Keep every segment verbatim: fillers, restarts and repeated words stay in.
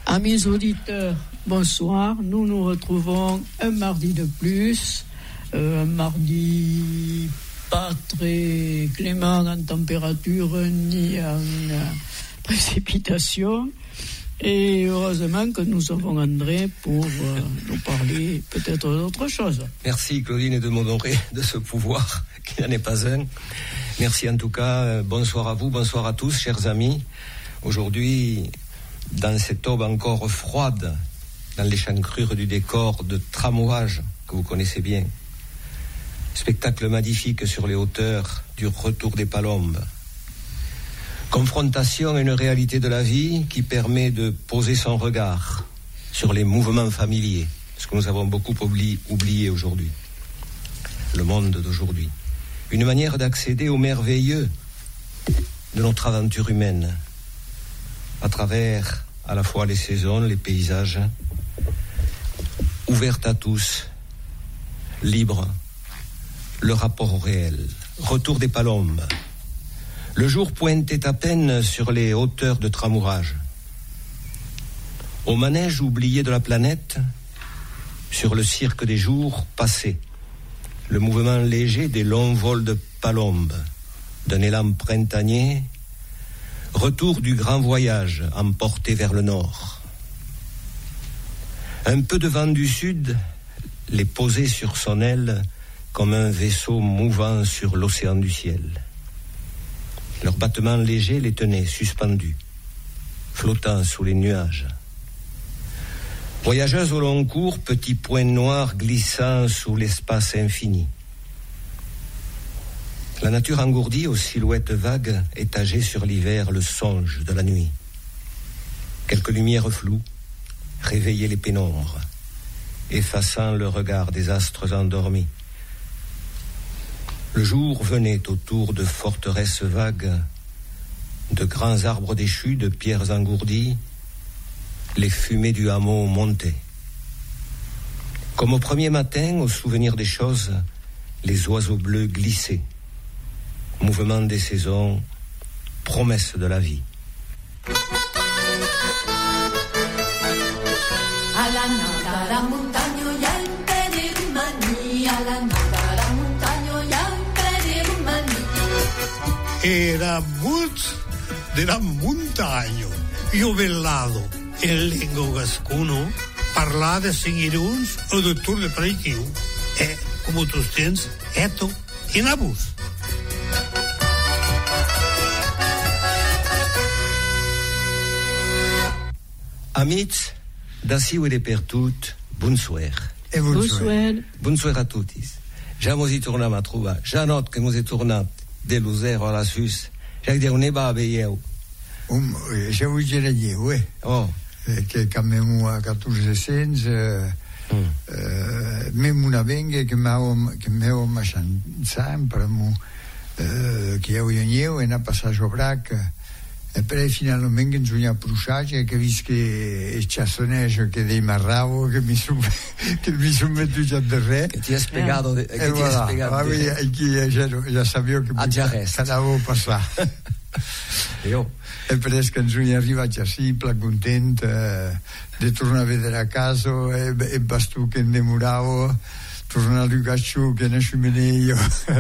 Amis auditeurs, bonsoir. Nous nous retrouvons un mardi de plus, euh, un mardi pas très clément en température ni en euh, précipitation. Et heureusement que nous avons André pour euh, nous parler peut-être d'autre chose. Merci Claudine de m'honorer de ce pouvoir qui n'en est pas un. Merci en tout cas. Bonsoir à vous, bonsoir à tous, chers amis. Aujourd'hui, dans cette aube encore froide, dans l'échancrure du décor de Tramouage, que vous connaissez bien, spectacle magnifique sur les hauteurs du retour des Palombes. Confrontation à une réalité de la vie qui permet de poser son regard sur les mouvements familiers, ce que nous avons beaucoup oubli, oublié aujourd'hui, le monde d'aujourd'hui. Une manière d'accéder au merveilleux de notre aventure humaine, à travers à la fois les saisons, les paysages, ouverte à tous, libre, le rapport au réel. Retour des Palombes. Le jour pointait à peine sur les hauteurs de Tramouage. Au manège oublié de la planète, sur le cirque des jours passés, le mouvement léger des longs vols de Palombes, d'un élan printanier, retour du grand voyage emporté vers le nord. Un peu de vent du sud les posait sur son aile comme un vaisseau mouvant sur l'océan du ciel. Leur battement léger les tenait suspendus, flottant sous les nuages. Voyageuse au long cours, petits points noirs glissant sous l'espace infini. La nature engourdie aux silhouettes vagues étageait sur l'hiver le songe de la nuit. Quelques lumières floues réveillaient les pénombres, effaçant le regard des astres endormis. Le jour venait autour de forteresses vagues, de grands arbres déchus, de pierres engourdies. Les fumées du hameau montaient. Comme au premier matin, au souvenir des choses, les oiseaux bleus glissaient. Mouvement des saisons, promesse de la vie. Era voz della montagna, io vellado, in lingua gascuno, parlare singhiruns o dottor de preitiu, e, come tu tens, eto, in abus. Amici, d'assiu e de per tut, bonsoir. E bonsoir. Bonsoir a tutti. Ja mos hi tornem a trobar. Ja not que mos he tornat de l'User a la Sus. Ja que ne va a veieu. Um, ja ho era lleu, eh? Oh. Eh, que camem a catorze cents, eh, mm. eh, mem una venga que m'heu que m'heu machançant per mo eh, que ja ho lleu, en a passar sobrac. E però finalmente ens unia prusage che vis che il ciassoneggio che dei marravo che mi sono che mi sono mettuto a terre che ti ha spiegato eh. che e ti voilà. ha spiegato ah, oui, e che già, già sapevo che stavo passare io e però che ens unia arrivati sì pla content eh, di tornare a vedere a casa e, e bastù che demoravo tornare a Cacciù che ne sciumeneio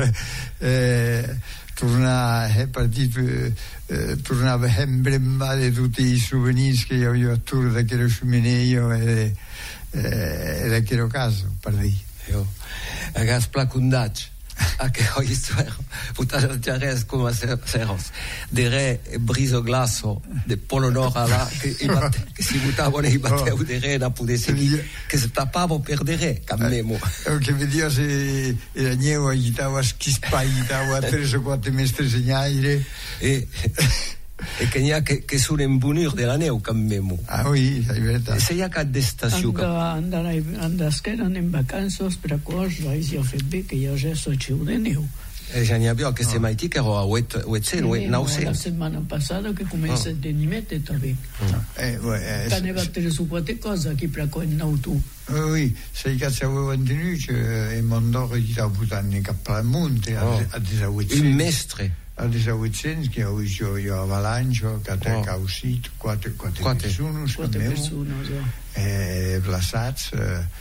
e tornare è partito eh, tornava a emblemmare tutti i souvenirs che io avevo attorno da quello sciumeneio e, e da quello caso per dire io ragazzi placundac a che ho istuero puta giares come seros de re briso glasso de polo nord là che, che si buttavano i batteu de re da potesse che si tappavo per de re cammemo eh, che vedia se era neu agitava schispa agitava tre o quattro mestre segnaire e e che n'ha che, che sono in bunur della neu cammemo ah oui è verità se ya ca destasio andare andare scherano in vacanze per cosa io febbe che io già so ci un neu e già ne abbiamo che se mai ti che ero a wet wet no no se la settimana passata che come se de nimette tabe eh eh caneva te su quante cose che placo in auto oui sei che avevo tenuto e mondo che ti ha buttato in cappa al monte a a il mestre al milleottocento che ho visto io a Valancio che te ha uscito quattro quattro persone quattro persone e plaçats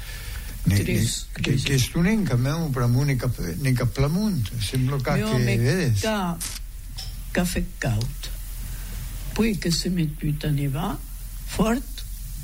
che che stunen che me per unica nica plamunt sembra che vedes caffè caut poi che si mette a neva fort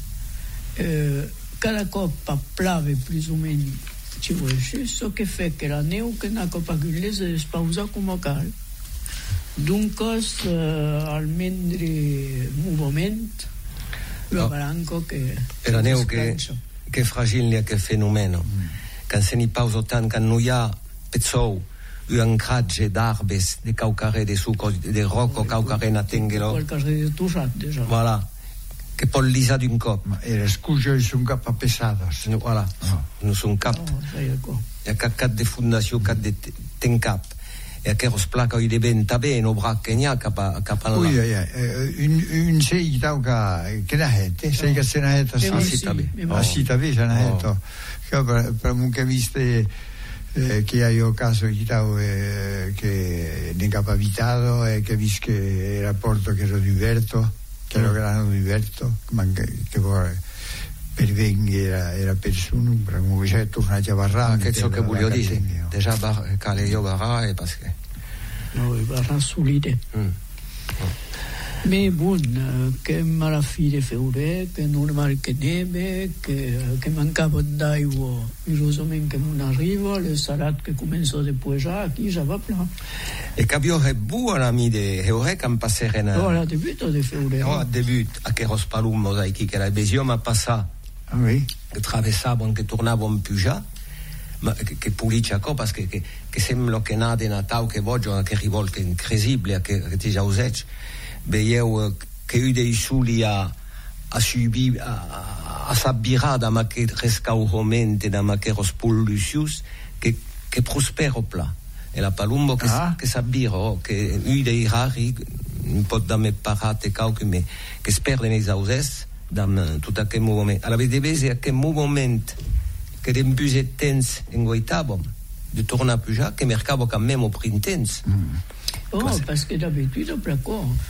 eh, cada coppa plave più o meno ci vuole so che fa che la neu che una coppa gullese spausa come cal dunque uh, almeno movimento lo branco che era neu che che fragile che fenomeno mm. Quand se ni pausa tant quand non ha pezzou un ancrage d'arbes de caucare de succo de rocco caucare na tengelo qualcosa di tutto déjà voilà che pollisa d'un cop e le scuse sono capa pesadas voilà no. Non sono cap oh, e a cat de fundació cat de ten cap e a che rosplaca i de ben tabe no brac che nia capa capa ui ja un un sei tauca che la hete sei che se na hete sì tabe ah sì tabe se na hete che per un che viste eh, che io caso di tau eh, che ne capa abitato e che vis che il rapporto che ero diverto che ero grano diverto ma che, che vuole per venire era, era persona per come c'è tornato a Barra che ciò che voglio dire già Cale io Barra e perché no Barra solide mm. Mais bon, che malafide feure, che normal che neve, che, che mancava d'aigua, heureusamente che non arriva, le salate che cominciano a puejar, qui ça va plein. E che abbiamo buona ami de heure che passare na. Oh, la debut de feure. Oh, debut a che rospalum dai chi che la besioma passa. Ah oui. Che traversavano, che tornavano più già. Ma che, che pulicia co perché che che sembra che nade na tau che voglio che rivolte incredibile che che ti già usec. Beh, io che io dei suli a a subi a, a sabirada ma che rescauromente da ma che rospollusius che che prospero pla e la palumbo che ah. che sabiro che io dei rari un po' da me parate cauche me che sperde nei auses da tutto a che movimento alla vedevese a che movimento che dem busetens in goitabo de torna più già che mercavo che memo printens mm. oh perché d'abitudine placo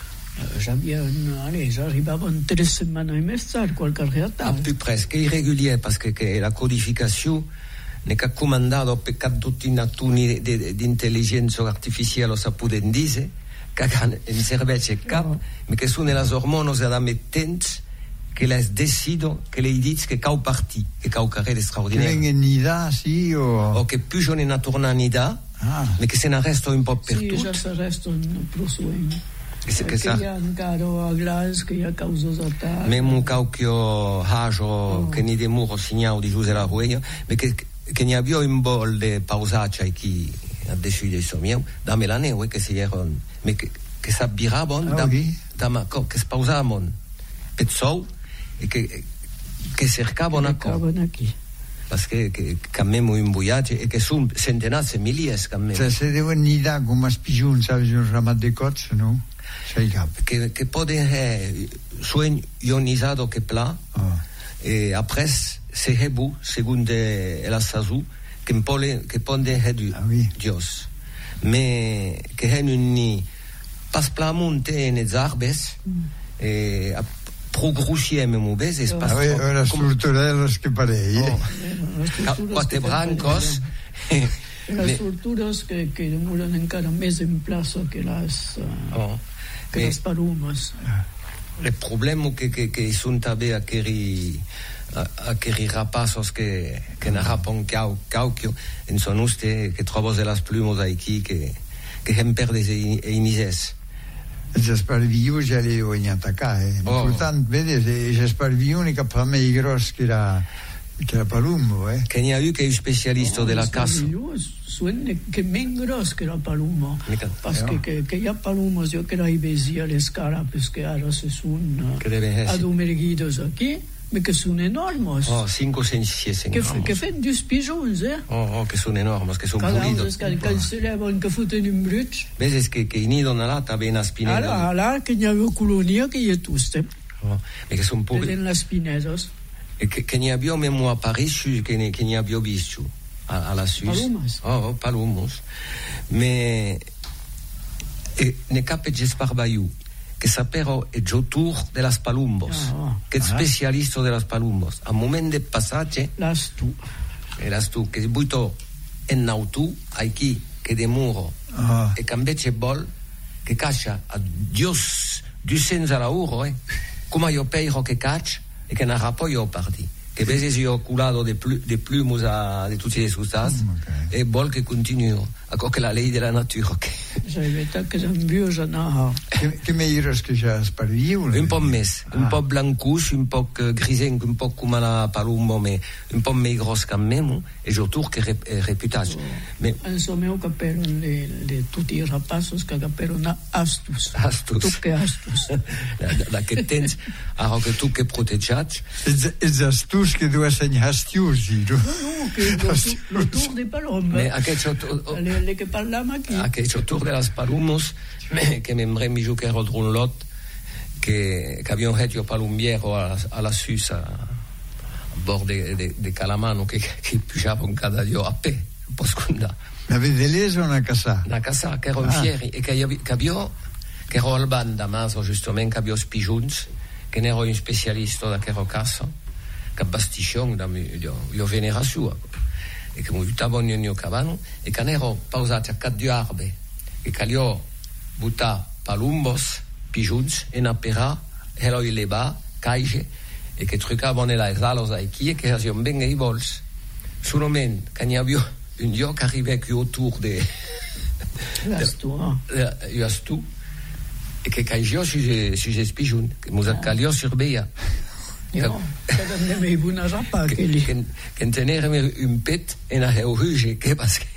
allez, j'arrivava en tres setmanes et mezza qualche realtà. Ah, più presque irrégulier parce que, que la codificazione ne ha comandato per tutti i natuni di intelligenza artificiale lo saputo dire che in cervello c'è cap oh. Ma che sono le ormoni da mettenti che le decidono che le dicono che cau parti che cau carriere straordinaria che vengono nida sì o o che più giorni ne tornano nida ah. Ma che se ne restano un po' per sì, tutto sì, già se restano più su che, che hi ha encara a glas che hi ha causes a tal même un cauchio hajo oh. Che ni de muro signau di Giuse la Rueia ma che che ne abbiamo in bol de pausaccia e chi ha deciso il mio da melane che si erano ma che che s'abbiravano ah, da okay. da ma che spausavano pezzou e che che cercavano a qui perché che cammemo in voyage e che sono centenazze milies cammemo cioè se devo nida come spigiun sai un ramat de cots no sai cap che che può essere sueño ionizzato che pla oh. E après se hebu secondo la sasu che pole che ponde hedu ah, oui. Dios me che henuni pas pla monte ne zarbes mm. E a progrusiem mo bes es pas ah, oui, la struttura dello che parei oh. Quattro brancos las estructuras que que demoran encara més en plazo que las uh, oh. Que les palumes. Le problema che che che sono tabe a che a, a che rapazos che che na rapon cau cauchio in sonuste che trovo de las plumos ai qui che che hem perdes e inises. J'esparviu ja li ogni attaccare. Oh. Portant vede j'esparviu che per me gros che era che era palumbo eh. Che ne ha eu che è specialista oh, della casa. Suene che men gros che era palumo. Perché che che ya palumos io che era ibesia le scarapes che ara se sun ad umergidos aquí. Ma che sono enormes. Oh, cinque sensi che che fanno due spigions eh. Oh, oh che sono enormes, che sono pulidos. Che che se levano che fotono in bruc. Vedi che che in idon là ta bene spinella. Allora, allora che ne avevo colonia che è tuste. Oh, e che sono pure delle spinesos. E che che ne abbiamo memo a Paris che ne che ne abbiamo visto alla Suisse. Palumos. Oh, oh palumos. Me e ne capegge sparbaiu che sapero è giotur de las palumbos oh. che è specialisto de las palumbos a moment de passage las tu e las tu che buito en nautu ai chi che de muro oh. e cambece bol che caccia a dios du senza lauro eh come io peiro che caccia e che narra poi io parti che veces io culado de plu, de plumes a de tutti les sustas okay. e bol che continuo a co che la lei della natura che sai veta che son vius no che, che meires che già spariu un po' mes ah. un po' blancus un po' grisenc un po' come la palumbo me un po' mei gros che memo e jo tour che rep, reputage oh. me insomma io capero le, le tutti i rapazos che capero na astus astus tu che astus da, da che tens a che tu che proteggiat es astus che tu assegnastius giro no che lo tour de palombe me a che ciò le, le che parliamo qui a che ciò tour de las palumos me che mi mremi giocare al lot che che abbiamo hecho palumbiero alla Susa a bordo de, de, de Calamano che che pigiava un cadadio a pe un po' sconda la vedelese una casa una casa che ero in fieri e che che abbiamo che ero al banda ma giustamente che abbiamo spigiuns che ne ero un specialista da che ero casa che bastiscion da io io venera sua e che mi aiutava ogni mio cavano e che ne ero pausati a caddio arbe e che io butta palumbos pigiuns e napera e lo ileba caige e che truccavano nella esalos ai chi e che facevano bene i vols solo men che ne avevo un io che arrivait qui autour de l'astu io astu e che caigio si si spigiun che musa calio surbeia io che non mi buona rapa che lì che che tenere un pet e na heuge che parce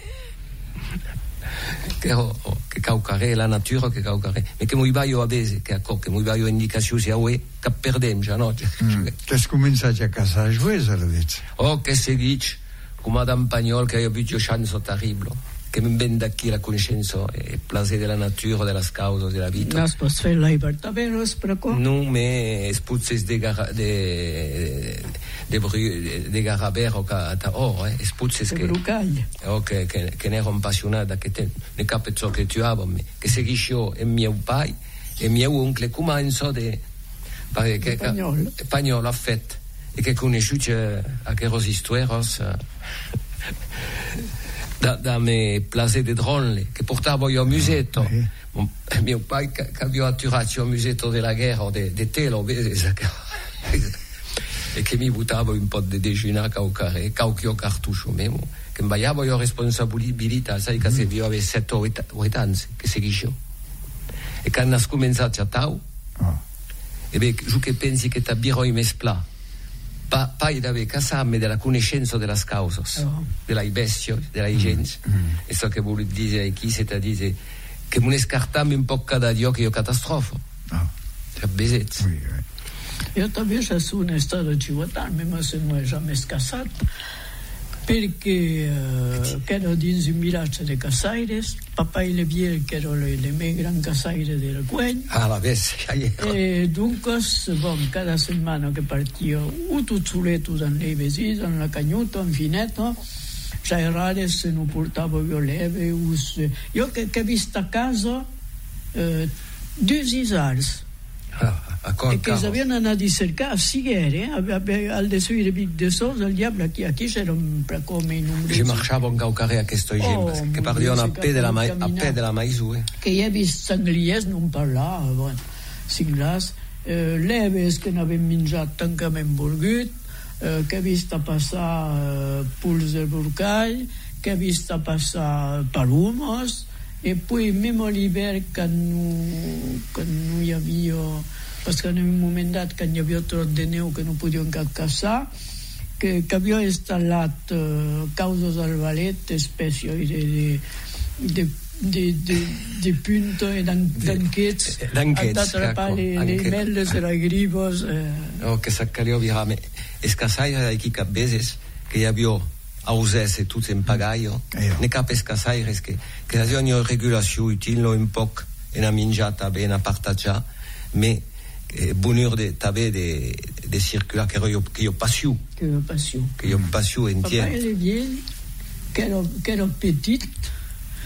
che ho che caucare la natura che caucare e che mi vai io a base che a che mi vai io indicazioni sia we che perdem già no che scominciate a casa a juesa lo dice oh che seguic come Madame Pagnol che io video chance terrible che mi benda qui la coscienza e plaisir della natura della causa della vita nas posso fare la libertà vero spraco non me spuzes de gar de de bru de garabero ca ta oh eh spuzes che oh che che che ne ero appassionata che te ne capito che tu avevi che seguiscio e mio pai e mio oncle come in so de pare che Pagnol ha fatto e che conosciuce a che ros istoires da, da me place de dronle che portavo io al musetto okay. Mon, mio pai che avevo atturato al musetto della guerra de, de telo e che mi buttavo un po' di decina caucare cauchio cartuccio memo che mi baiavo io responsabilità sai che se io avevo sette o otto anni che seguisco e quando ho cominciato a tau oh. e beh giù che pensi che t'abbiro i mespla Pa, pai deve casarmi della conoscenza delle cause, oh. della bestia, della gente. Mm. Mm. E so che vuol dire chi si ti dice che non scartami un po' cada dio che io catastrofo. Oh. È besezzo. Oui, oui. Io també sono stato cinquanta anni, ma se non è jamais scasato perché uh, ero dins un villaggio di Casaires, papà e le vie che erano le, le mie grandi Casaires del Guen. Ah, la bestia. E dunque, bon, cada settimana che partio, o tutto da lei vesito, nella cagnuta, in fineto, cioè rare se non portavo io leve, us... io che ho visto a casa uh, due isars. Ah, e che sapevano andare a cercare a Sighere al dessus de Big de Sos al diavolo qui qui c'era un come in un je marchavo in Caucare a questo esempio oh, che parliamo a pe della mai a pe della maisue che io visto sanglies non parlava bon singlas eh, leves che ne avevamo mangiato tancament burgut eh, che visto passare eh, puls del burcai che visto passare palumos e poi même l'hiver quand nous quand nous y avions parce qu'en un moment dato quand il y avait trop de neu che non potevamo cassare che che abbiamo installato uh, causos al valette specie di di di di di punto e d'anchets d'anchets attrapare le le melles e le gribos oh che saccalio virame e scasai ai chi cabeses che abbiamo ausese tutte in pagaio eh, ne capisca sai che che la ogni regolazione utile un po' e una mangiata bene partagiata ma eh, bonheur de tabe de de circular che io che io passiu che io passiu che io passiu entier papa le vieni che ero che ero petit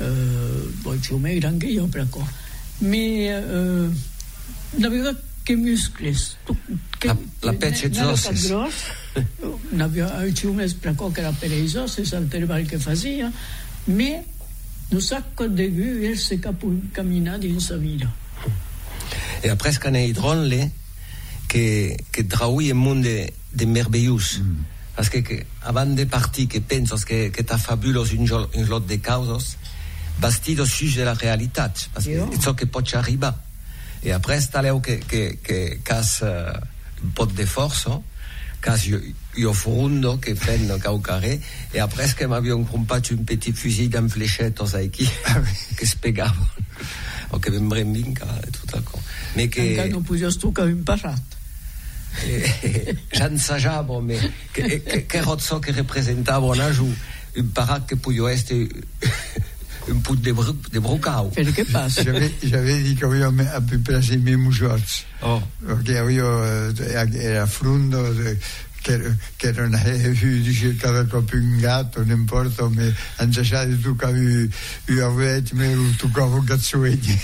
eh, poi c'ho me anche io per qua. Ma eh, aveva che muscoli, che, la, la pece d'ossi. Non aveva c'ho me per qua che era per i ossi, saltava che faceva, ma un sacco di vues se camminati in sa vita. E après qu'en est drôle que que Draoui est monde de merveilleux mm. parce que, que avant de partir que penses que que ta fabulous une une lot de causes bastido sus de la realitat parce que c'est ça que pot arriver et après c'est là que que que casse uh, un pot de force casse io, io furundo que fen caucaré et après ce que m'avions combattu un petit fusil d'un fléchette aux aiki que spegava o che ben vinca e tutto il ma che anche non puoi stucare in passato j'en sageavo mais che che che rozzo che rappresentava un aju un parac che pouvait essere un peu de bru, de brucau perché passa j'avais j'avais dit que io a più preso i miei musots oh perché io era frundo che che non è giudice cada copio un gatto non importa me anche tu che io avevo me tu cavo cazzuetti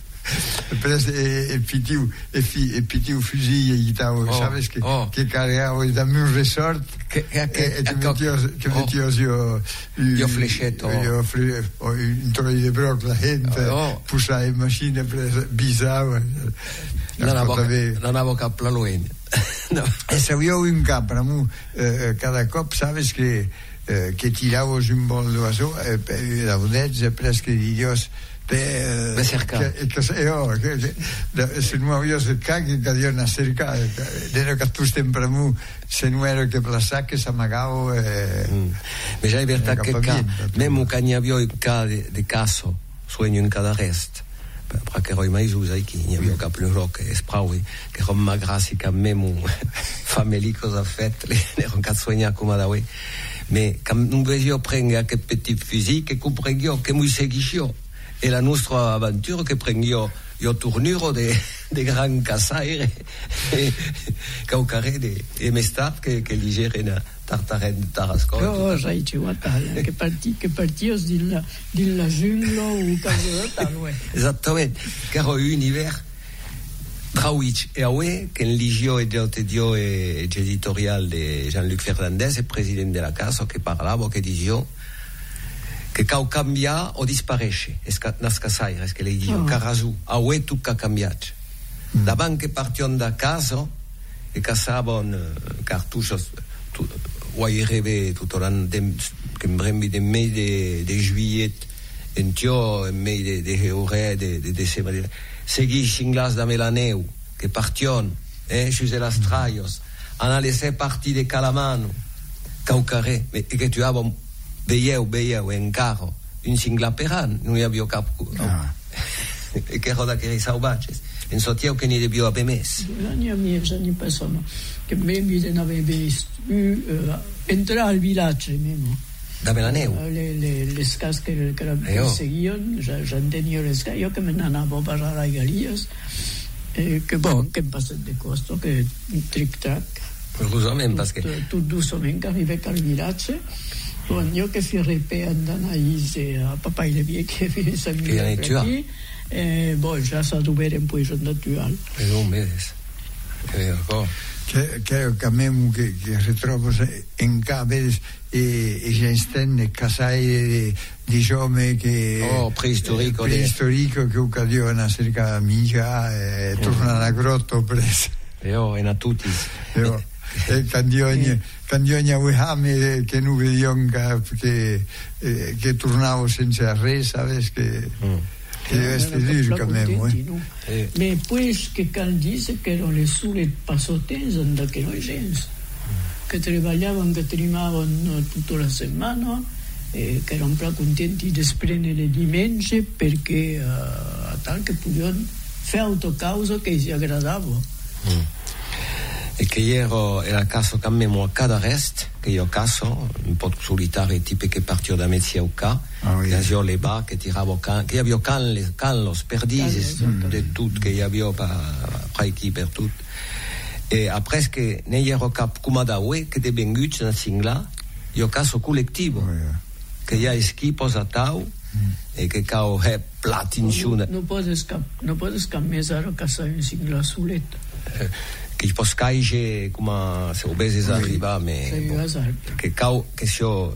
e pitiu e fi e pitiu fusil e tavo oh, sabes que oh. que cargavo dammi un resort che che che che metio che metio io io flechetto io flechetto in troia di broc la gente oh. pusa in macchina per bisava non avevo non avevo caplaloen no e se io in capra mu cada cop sabes que que tiravo un bollo aso e la vodezza presque di Dios de cercar che che io che se non io se caghi che io na cerca de che tu sempre mu se non ero che plasa che s'amagavo e ma già è verità che même quand il y avait un cas de caso sueño in cada rest perché ero mai usa qui il y avait cap le rock e spraui che rom magrasi che même famille cosa fait les ron cat soigna come da we mais quand nous voyons prendre que petit fusil que comprengio que mu seguiscio e la nostra avventura che prendio io tournuro de de gran casaire e caucare de e mestat che che ligere na tartaren de Tarascon oh sai ci guarda che parti che partios di la di la giungla o casota ouais esattamente caro univers Draoui e awe che ligio e tedio e editorial de Jean-Luc Fernandez e presidente della casa che parlava che dizio che cau cambia o disparesce nas casaires che lei dice oh. Carasu a ue tu ca cambiat mm. da banche partion da caso e casavon uh, cartuchos tu guaireve tutto l'anno che mbrembi de mei de de juillet en tio en mei de de heure de de de segui singlas da melaneu che partion eh chuse las traios ana laissé parti de calamano caucare e che tu avon veieu, veieu, encara un singla peran, non hi havia cap ah. e che roda che salvatges en sotieu che ne devia haver més l'any a mi l'any passat que même je n'avais vist uh, entrar al village même da Melaneu uh, les, les, les cas que, que eh, seguien j'entenia les cas jo que me n'anava a passar a Galies eh, que bon, que em passat de costo que tric-trac heureusament parce que tot doucement que arrivait al village bon, io che firrepe andanaise a papà il vie che fi sabia qui e boh già sa dovere un po' naturale e non medes che ecco che che camemu che che ritrovo in cabeles e e gestenne casai diciamo che oh preistorico preistorico che occasiona cerca mingia e torna alla grotto preso e oh e a tutti io e candiogna candiogna uehame che non vediamo che eh, che tornavo senza re sabes che mm. che deve essere dur quand même ouais. eh. mais puis che quand dice che non le sole passotemps da che noi gens che lavoravano che tremavano tutta la settimana e che erano proprio contenti di sprendere di mense perché uh, a tal che potevano fare autocausa che si aggradava mm. e che io era caso che me mo cada rest che io caso un po' solitario tipo che partio da Mezzia Ucca oh, che yeah. io le ba che tiravo can che avevo can le can los perdizes mm. de tutto che io avevo fra chi per tutto e après che ne ero cap come da we che de benguts na singla io caso collettivo oh, yeah. che io schipos a tau e che cau è plat in sciuna. Non può scammesare che sei un singla sulletta. Che ci può scaige come se obese arriva, ma che cau che si ho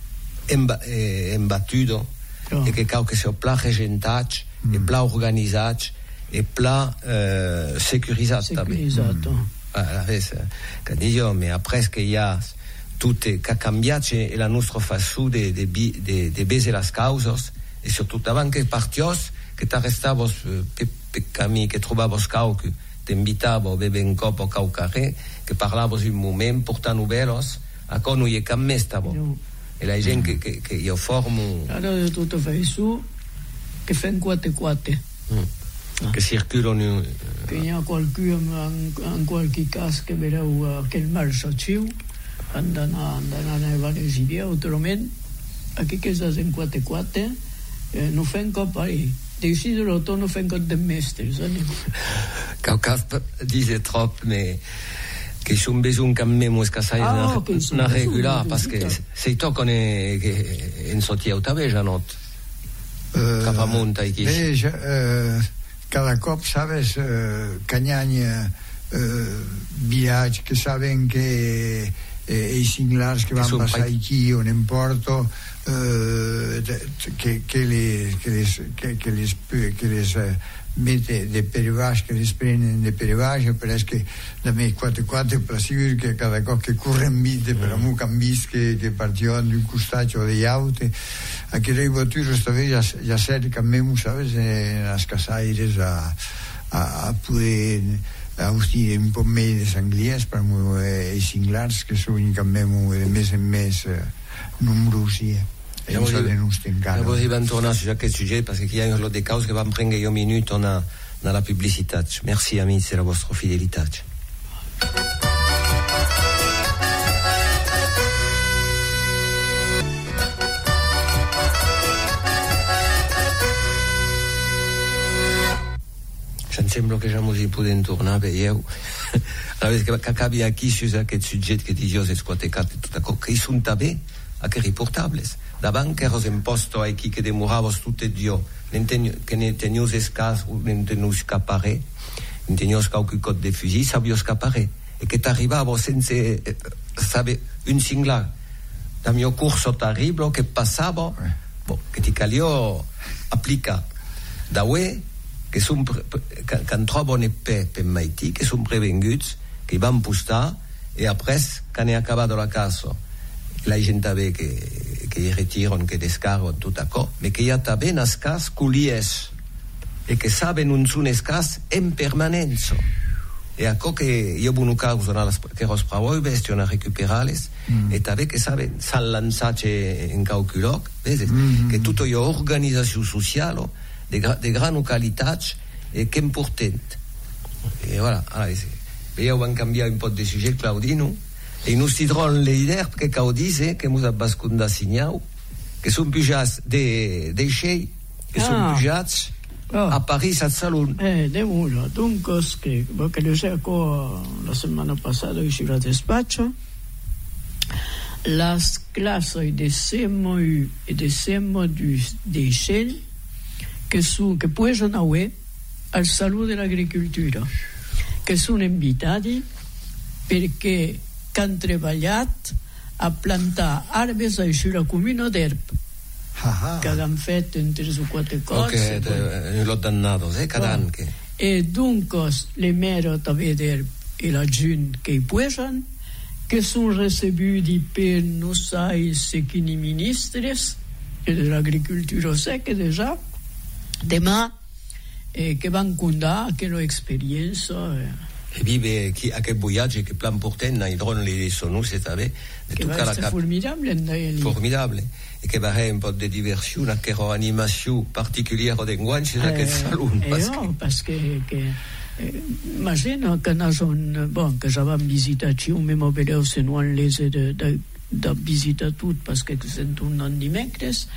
imbattuto e che cau che si ho pla regentato e pla organizzato e pla securizzato. Securizzato. Che dico, ma après che hi ha tutte che cambiace e la nostra façon de de de de bese las causas e soprattutto anche partios che ta restavos pe pe cami che trovavos cau che te invitavo beve un copo cau carré che parlavos un moment portant novelos a con noi che mestavo e la gente che che io formo allora tutto fai su che fan quatte quatte ah. che circulano che hi ha qualcuno in qualche caso che vedeu che il marcio ciu andana andana a Valentia autrament aquí que estàs en quatre quatre eh, no fem cop ahí decidero tot no fem cop de mestres eh? Caucas dice trop mais che son besoin quand même est-ce que ça ah, est na regular parce que c'est toi qu'on est en sortie au tave ja not cap a monta i qui cada cop sabes uh, canyanya uh, viatge que saben que eh, i singlars que van passar aquí on en Porto eh, que, que les que les, que, que les, que les eh, mete de per baix, que les prenen de per baix, però és que també quatre quatre per sicur que cada cop que corren vite per amunt que han vist que, que partion d'un costat o de llaute aquelles voitures també ja, ja cercam, sabes, en les casaires a, a, a poder a ustir un poc més de sangliers per eh, els singlars que són també de més en més eh, numerosi e ja no denusten encara. Ja podem tornar sur aquest sujet perquè hi ha un lot de causes que vam prendre un minut en la publicitat. Merci amics de la vostra fidelitat. Em sembla que ja mos hi podem tornar, veieu? A veure, que acabi aquí sur aquest sujet que dius els quatre quatre, tot això, que hi són també aquests reportables. Davant que els impostos aquí que demoravos tot el dia, que ne tenius escàs, ne tenius escapare, ne tenius qualque cot de fusil, sabios escapare, e que t'arrivavo sense saber un singlar. Da mio corso terrible que passava, bon, que ti calio aplicar. Da ue, che sono che, che trovano per per Maiti che sono prevenguti che vanno postar e apres che ne è accabato la casa la gente vede che che ritirano che descargano tutto ciò ma che ha també nas cas culies e che sabe non sono scas in permanenza e a co che io buono causa la che ros pravo bestion a recuperales mm. e també che sabe sal lanciace in calculo vedi mm-hmm. che tutto io organizzazione sociale de, gra, de grandi località e che è importante e voilà allora, io van cambiare un po' di sujet Claudino e non si trovano le idee perché Claudise che mu bascunda signau che sono pigiati dei de scei che ah. sono pigiati oh. a Parigi al salone eh de uno dunque che perché lo sai la settimana passata che ci va despacho las clases de C M U e de C M U de Shell che, su, che possono avere al saluto dell'agricoltura, che sono invitati perché hanno lavorato a plantare alberi sulla comune d'erba, ah, che hanno fatto in tre o quattro cose. Ok, l'ho dannato, sai, oh. E dunque le mere d'erba e la gente che possono, che sono ricevuti per non sai se chi i ministri e dell'agricoltura secca già, demà eh, che van contar che lo esperienza eh. e vive chi a che voyage che plan porten i droni li sono se sabe che va essere cap- formidabile formidabile e che va avere un po' di diversione che ho animazione particolare di guanci da che salone eh, parce no, perché che eh, immagino che noi son bon che avevamo visitato un memo vedeu se non lese da da visita tutto perché sento un non di mecres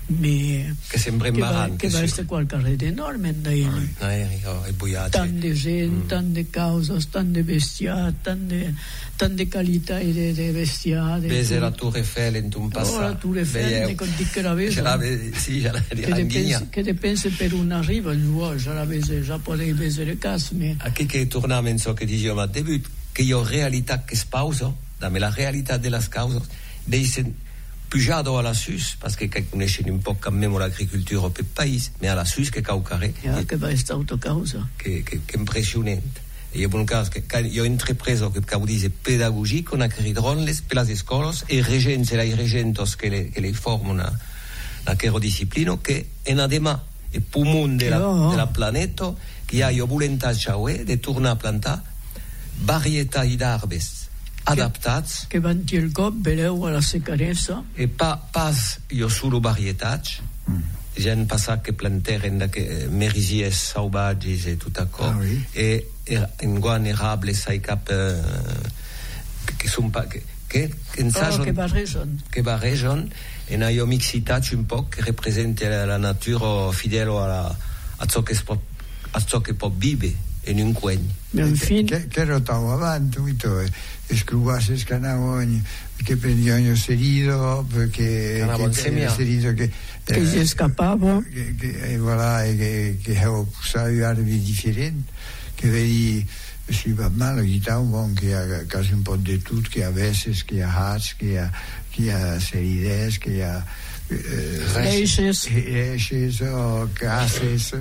me che sembra che va, imbarrante. che va essere qualcosa di enorme in Daili. Oh, e tante gente, mm. tante cause, tante bestiate, tante, tante qualità di bestiate. Vese la Tour Eiffel in un passato. Oh, la Tour Eiffel, ne conti che la vese. Sì, ce la che ne pensi per una riva, il ce la vese, già potevi vedere caso. A chi che tornava in so che diceva, ma debut, che io realtà che spauso, dammi la realtà della causa, dei pugiato alla Sus, perché che conosce un po' come l'agricoltura per il paese, ma alla Sus che caucare. Ja, che va essere autocausa. Che, che, che impressionante. E io buon caso che io ho intrapreso che cau dice pedagogia con a cridronles per le scuole e regenze la regentos che le che le formano la chero disciplina che è una dema e pulmone della oh. della planeta che ha io volenta ciaue de torna a planta varietà di arbes adaptats che vanti il cop beleu alla secarezza e pa pas io solo varietats mm. Gen passa che planteren che merisies sauvages e tutto acco ah, oui. e in guan erable sai cap eh, che sono che che che oh, che barregion che barregion e na io mixitat un po' che rappresenta la, la natura fidele alla a ciò che spo, a ciò che può vive in un quegno fin che che rotavo avanti tutto e scruvasse scanavogni che prendevano serido perché che serido che che eh, si scappava che, che, e voilà e che che avevo posato armi differenti che vedi si va male l'Italia che ha quasi un po' di tutto che ha Vesses che ha Hats che ha che ha Serides che ha Reisces Reisces o Cases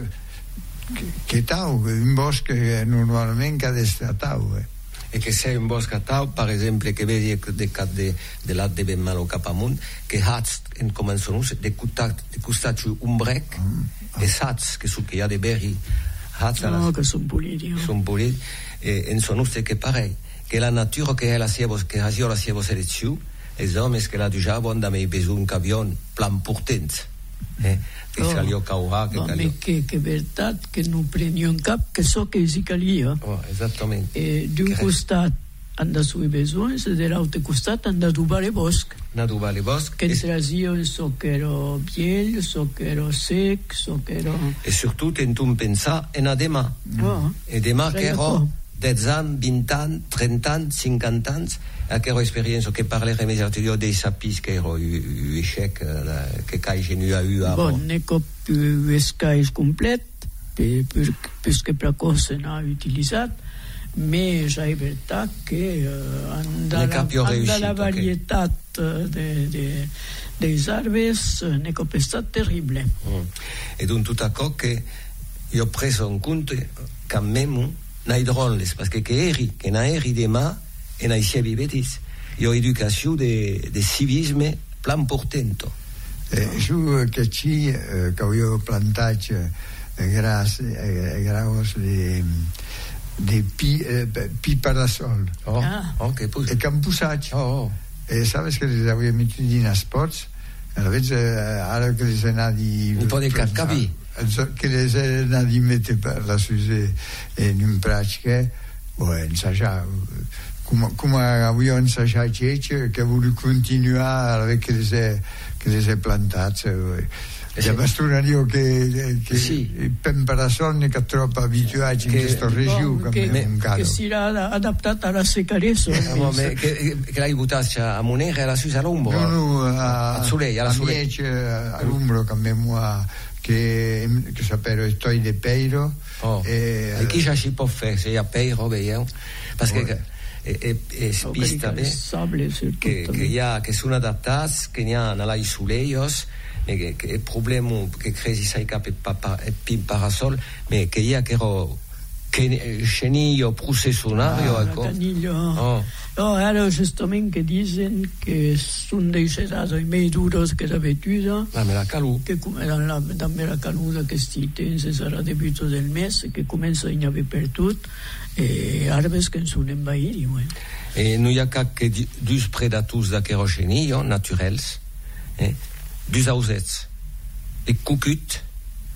che tau in bosco normalmente ad estatau eh. E che sei un bosco tau per esempio che vedi de de de la de ben malo capamun che hats in come sono de cutat de custacu un break mm. e sats che su che ha de berry hats no, che sono puliti sono puliti e in sono che parei che la natura che è la siebo che ha la siebo selezione e zomes che la già bonda mai besoin cavion plan portent eh che oh, salio caura che calio che che verità che non prendiamo in cap che so che si calia oh esattamente e di un costato anda sui bisogni e dell'altro costato anda a rubare bosco a rubare bosco che trazio so che ero biel so che ero sec so che ero e soprattutto in tu pensa e na dema oh, e dema che ero dez anni, venti anni, trenta anni, cinquanta anni a che ero esperienza che parlerei mes artidio dei sapis che ero u échec che kai genu a eu a bon ne cop più escais complet puisque precoce n'a utilizzato ma è verità che uh, anda la, la varietà okay. de, de, dei arbres ne cop è stato terribile mm. e d'un tutto ciò che io ho preso in conto che memo nei dronles perché che eri che na eri de ma e nei sievi betis io educazione de, de civisme plan portento eh, su che ci eh, che io plantato eh, grazie eh, grazie di di pi eh, pi parasol oh ah. ok poi e campusaccio oh, oh. e sabes che li avevo messo in sports alla vece alla che li sei nati un po' di caccavi che le sei nati mettere per la suse in pratica o ensaggiare come come avevo ensaggiato che volevo continuare che le sei che le sei plantate e la pastura io che che sì. per parasol che troppo abituati in questo regio che, che, che si era adattata alla secarezza eh, che, che l'hai buttata a monere alla Susa all'ombro no no a, a Zuleia alla Zuleia all'ombro che me che che sapere sto di Peiro oh. e, e chi già si può fare se a Peiro veio perché e e e spista beh che che ya che sono adattati che ne hanno la Zuleios e che che problema che crisi sai cap e papa e pin parasol ma che ya che ero che scenio processionario ah, ecco oh no era giustamente che dicono che sono dei cesari i miei duros che l'abitudine ma me la calu che come la da me la caluda che sti tense sarà debito del mese che comincia a ignave per tutto e arbes che sono in bairi e noi ha che dus predatus da che rochenio naturels eh dus ausets e cucut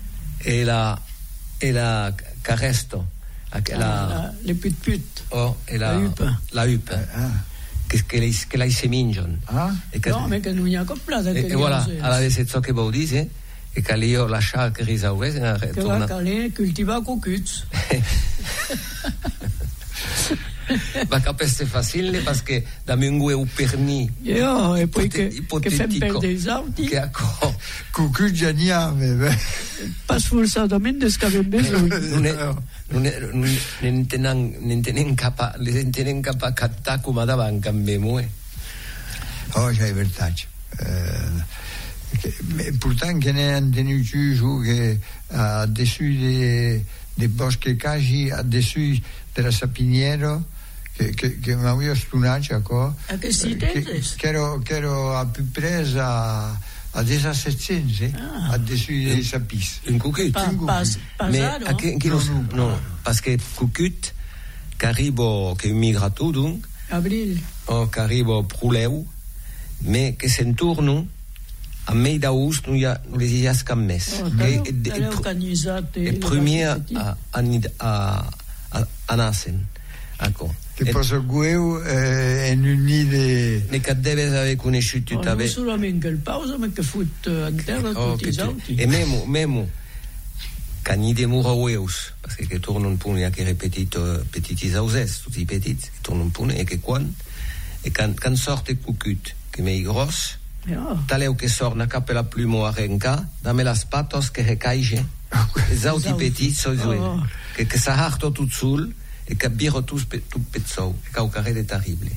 e la e la caresto la, la, le put put oh e la la huppe la huppe ah. che, che, lei, che lei si mangiano. Ah? E che, No, ma che non gli ha comprato. e, e voilà, alla vez ciò che vuol dire, e che io lasciare che risaurese, che va a lei coltiva cucuts. Ma capeste facile perché dammi un gue un permis. Io, e poi che, che fa perdere i soldi. Che accordo. Cucut geniale. Pas forzatamente scavem bisogno. Non è, non è, non tenen capa, le tenen capa cattà come davanti a me. Oh, c'hai verità. Pourtant, che ne hanno tenuto giù che a dessus dei de boschi casi, a dessus della Sapiniero, che, che, che mi avevo stunato qua. A che si che, che ero, che ero a più presa a diciassette ah. a dessus dei Sapis. In Cucut? Pa, pas, mais a che, che no, no, no, perché Cucut, che arrivo, che immigrato donc, Abril. o che arrivo Pruleu, ma che se intorno a me d'août non les y a scammes. E premier a a a a nasen. Ecco. Che posso gueu è un'idea. Ne che deve aver conosciuto tutta vez. Non solamente il pausa, ma che fut a terra tutti i salti. E memo memo cani de muraweus, perché che tornano pune a che ripetito petiti auses, tutti i petiti, che tornano pune e che quan e can can sorte Cucut, che mei gross. Ja. Taleu che sorna capella plumo a renca, dame las patos che recaige. Esauti petit soizue. Che che sa harto tut sul e che biro tu tu pezzou, e caucare de terrible.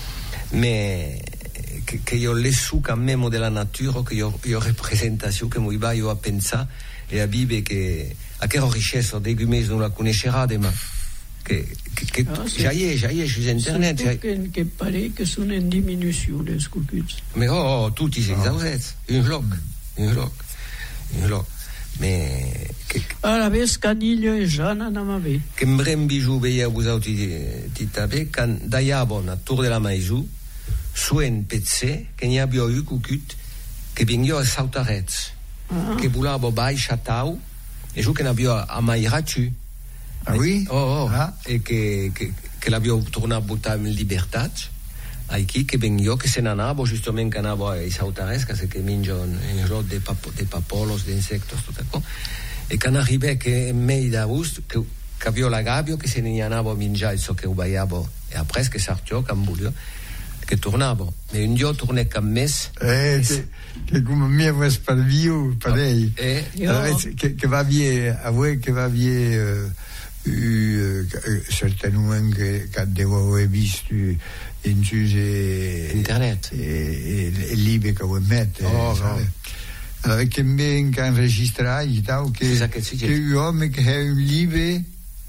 Me che che io le suca memo della natura che io io rappresentazione che mi va io a pensare e a vive che a che richesse dei gumes non la conoscerà de ma che che ah, già è già è su internet già che che pare che sono in diminuzione le scopiuzze. Ma oh, tutti si esauset un loc un loc un loc me che alla vez caniglio e Gianna non m'aveva che mrem bijou veia usauti ti tabe can daiabo na tour de la maizu suen pezze che ne abbia eu Cucut che vingio a Sautarets ah. che bulabo bai chatau e giù che ne abbia a Mairachu. Ah oui? Oh, oh. Ah. E che, che, che l'abbiamo tornato a buttare in libertà a chi che ben io che se ne andavo giustamente che andavo ai sautaresca se che mangiano in rod de, pap, de papolos de insectos tutto qua e che arriva che mei da ust che che avevo la gabbia che se ne andavo a mangiare so che ubaiavo e après che sartio cambulio che tornavo e un dio torne cammes eh che, che come mia vuoi sparvio parei eh che, che va via a voi che va via Uh, certainement che, che devo aver visto in giuse internet e, e, e libri che vuoi mettere oh, no. Allora che ben kan registrare che che uomo che è un libro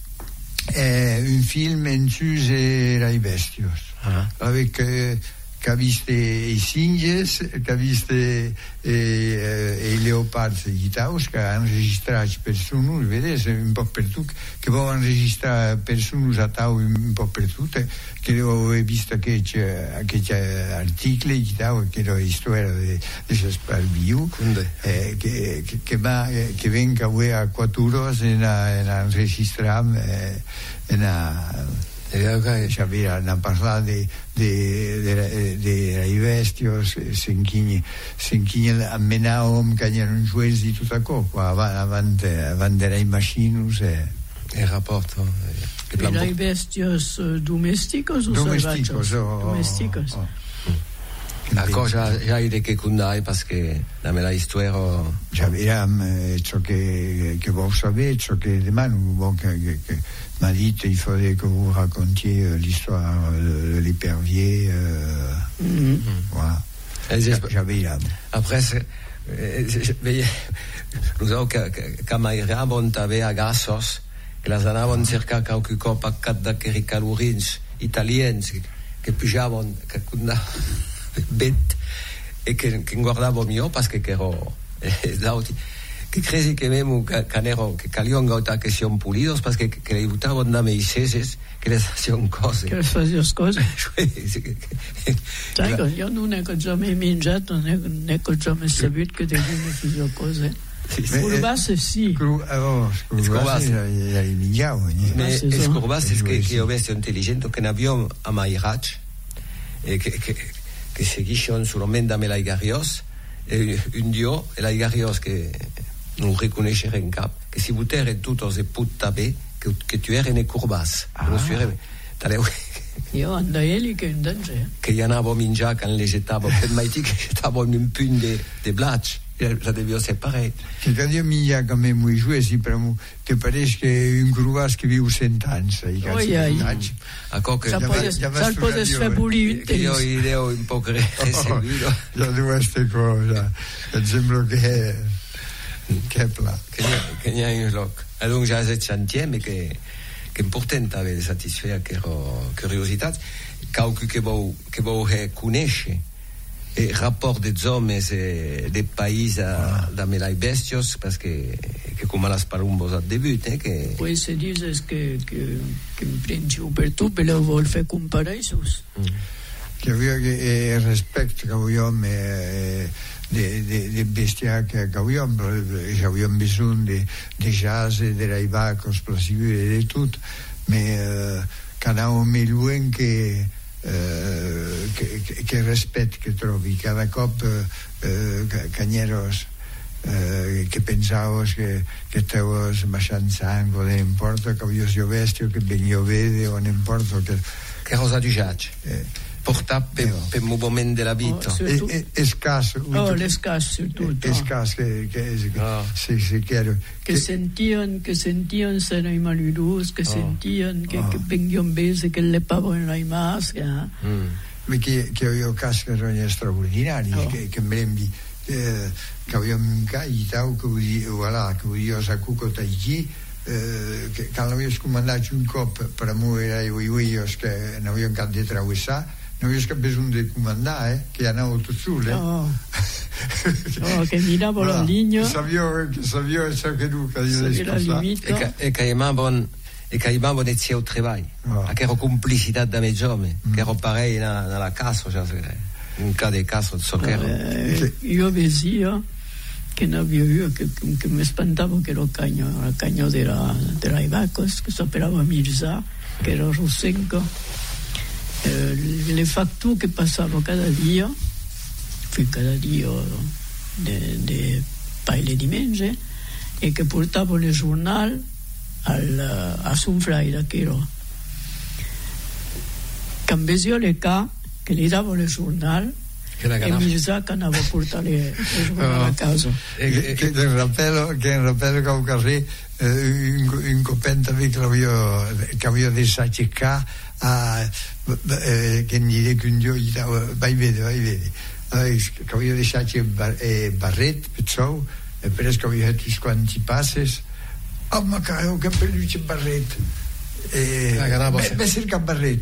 è un film in giuse Rai Bestios ah. Allora che che ha visto i Singes, che ha visto i Leopardi di Taus, che hanno registrato persone, vedete, un po' per tutte, che vogliono registrare persone a Taus un po' per tutte, che ho visto che c'è, che c'è articoli di Taus, che è storia di Sparviu, eh, che, che, che, va, che venga a quattro e la registriamo e la... C'aveva una parlata di di Raivestio Senchini Senchini a Menaum che erano giuesi di tutta qua avanti avanti ai machinus e il rapporto i Raivestios domesticos o domesticos domesticos la cosa già è che condai perché da me la storia c'avevamo ciò che che vuoi sapere ciò che domani vuoi che m'a dit il faudrait que vous racontiez l'histoire de l'épervier euh, mm-hmm. Voilà j'avais là après nous avons camairavon t'avais a gassos che la zanavon cerca qualche copa cadda che ricalurins italiens che pigiavon che bet e che che guardavo mio perché che ero lauti che credi che memo canero che calionga o che siano pulidos perché che le aiutavano da me seses che le facevano cose che le facevano cose sai che io non è che già mi mangiato non è che già mi saputo che devono fare cose Scurbas sì Scurbas è il migliore Scurbas è che io vesto intelligente che ne abbiamo a Mairach e che, che, che seguiscono solamente da l'aigarios e un dio e l'aigarios che non riconoscere in cap che si butere tutto se putta be che, che tu eri ne curbas ah. io andai che indagge che gli andavo a mangiare quando le gettavo per mai che gettavo in un pun de, de blacci ça devait séparer che quando io mi ia come muy joué si per che parece che un curbas che viu cent anys i cazzi a coque ya puedes fare pulire io ideo un po' che seguito già due queste cose per esempio che che pla che ne hai un loc e donc già se centième che che importante avere satisfare che curiosità caucu che vo che vo conosce e rapport des hommes et des pays ah. da melai bestios parce que che come la sparumbos a debut eh, che poi se dices che che che in principio per tu per lo vuol fare comparare Jesus mm. che io che eh, rispetto che io me de de de bestia che che io abbiamo bisogno di di jazz e dei vacos possibile di tutto ma canao miluen che Uh, che, che, che rispetto che trovi cada cop uh, cagneros uh, che pensavo che che teos baixant sangue non importa che io sia vestio che ben io vede o non importa che che cosa tu giace eh. porta per per un momento della vita oh, è, è, è scarso oh le scarso tutto è scarso che che oh. sì sì chiaro che, che sentivano che sentivano se nei maludus che oh. sentivano che, oh. che vengono bese che le pavano la maschera mm. perché che io casca rogne straordinari oh. che che membri eh, che abbiamo un caitau che voilà che io sa cuco taigi che quando io scomandaci un cop per muovere io io che non io canto di attraversare non riesco a bisogno di comandare che andavo tutto su eh? oh. oh, che mi davo la linea che savio che savio ciò che Luca io e e che imavon e che imavon e zio travail a che ero complicità da me giovane mm. che ero parei nella, nella casa cioè in caso di caso so che ero eh, io vesia che non avevo io che, che mi spantavo che ero cagno il cagno della della Ivacos che s'operava a Mirza che era Rossenco eh, le fatture che passavo cada dia cada dia de, de paile di menge e che portavo le giornal al, a Sunfraida che ero cambesio le ca che gli davo le giornal e Mirza che andavo a portare le giornal a casa e che il rappello che il rappello che ho così in copenta che avevo che avevo di sacicca a che mi dice che un giorno vai vedi vai vedi che avevo di sacicca barret pizzò e per eso che avevo tutti quanti passes oh ma che ho capellucci barret e beh cerca barret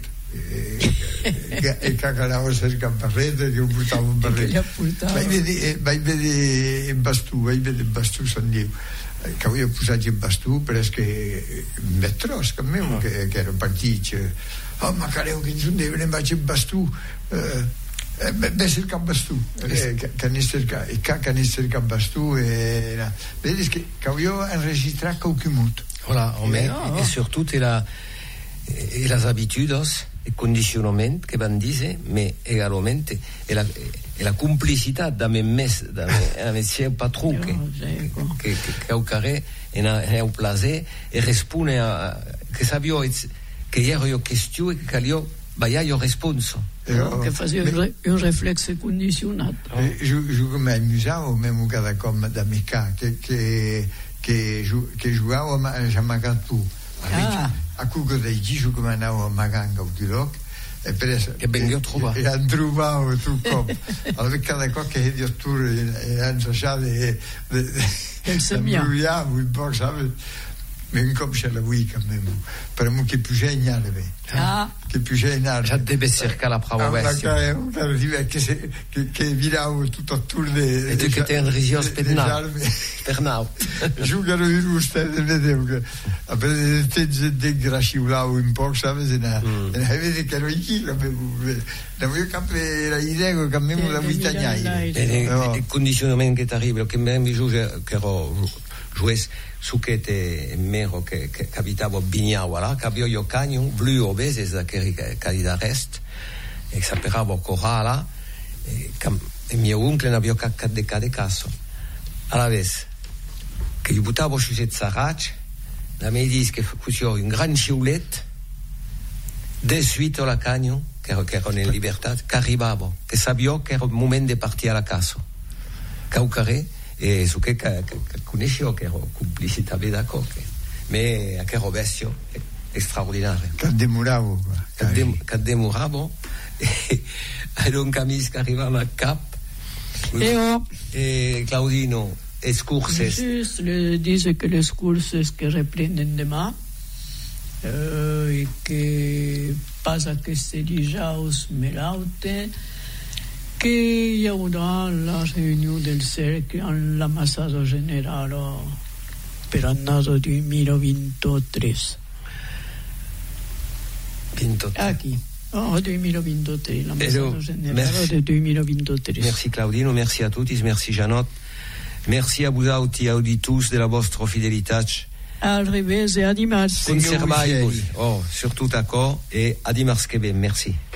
e cacalavo cerca barret che un portavo un barret vai vedi vai vedi in bastù vai vedi in bastù San Dio che avevo posato in bastù perché metros che me oh. che, che ero partito oh ma careo che non deve invece in bastù eh, beh cerca bastù che ne cerca e che ne cerca bastù e vedi che che avevo registrato qualche molto voilà on met et surtout et la et las habitudes e condizionamenti che van dire mais également et la e la complicità da me mes da me messier patron che che che au carré e na au plaisir e risponde a che sabio che io io question e che io baia io responso che fazia un riflesso condizionato io io mi amusavo même cada com da mica che che che che giocavo ma jamais tu a cuco dei giù come andavo a maganga o di loc e per eso che ben io trovavo e han trovato tu cop allora cada cosa che io tour e han sociale e il semia un po' sabe mais un cop c'è la week même per mo che più geniale ah che più geniale già deve cercare la prova bestia che se che che viravo tutto attorno e tu che te in risio spennao spernao giugano i ruste vedevo che a prendere te de grasciulavo un po' sabe se na e vedi che ero in da voi capire la idea che cambiamo la vita gnai e condizionamento terribile che me mi giuge che ero joué su che te mero che che abitavo a Bigna voilà che avevo io cagno blu obese da che che da rest e saperavo corala e, cam, e mio oncle n'aveva caccat de cade caso alla vez che io buttavo su set sarac la me dis che fusio un gran ciulet de suite la cagno che ero, che ero in libertà che arrivavo che sabio che era il momento di partire alla casa caucare e su che conoscevo che ero complicità d'accordo ma che ero vestio straordinario che demoravo che demoravo e ero un camis che arrivava a cap e, e Claudino excurses juste le dice que les courses que reprenden demain euh, et que pas à Castellijaus Melaute qu'il y aura la réunion del cercle en l'ammassado generale per l'anno duemilaventitré aquí oh, duemilaventitré l'ammassado generale del duemilaventitré. Merci Claudino, merci a tutti, merci Janot, merci a vous autres auditus de la vostra fidelitat. Al revés e a dimarts. Conservai-vos, oh, surtout d'accord, et a dimarts che ben, merci.